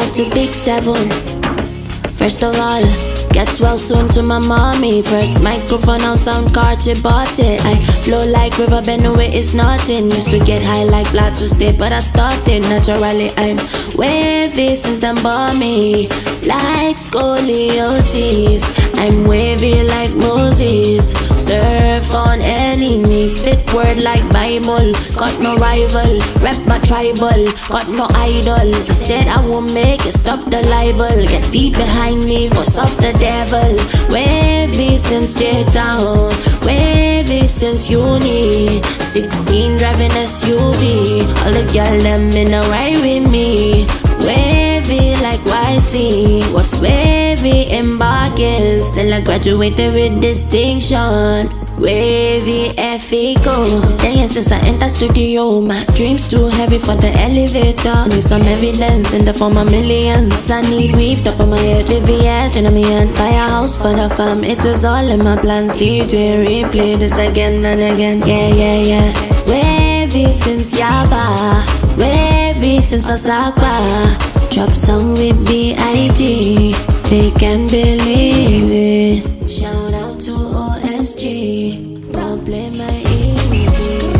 up to Big 7. First of all, gets well soon to my mommy. First microphone on sound card, she bought it. I flow like river, bend away, it's nothing. Used to get high like Plateau State, but I started naturally. I'm wavy since them bought me. Like scoliosis, I'm wavy like Moses. Surf on enemies, spit word like Bible. Got no rival, rep my tribal. Got no idol, instead I won't make it, stop the libel. Get deep behind me, force off the devil. Wavy since J-Town, wavy since uni. 16 driving SUV, all the girl them in a ride with me. Wavy like YC, was wavy embarking. Still I graduated with distinction. Wavy F-Eco. 10 years since I entered studio. My dreams too heavy for the elevator. Need some evidence in the form of millions. I need weave top of my head, VVS in my hand. Buy a house for the fam, it is all in my plans. DJ replay this again and again. Yeah. Wavy since Yaba, wavy since Osaka. Drop song with B.I.G. They can't believe it. Shout out to OSG. Don't play my EP.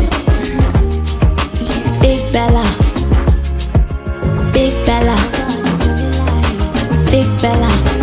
Big Bella, Big Bella, Big Bella.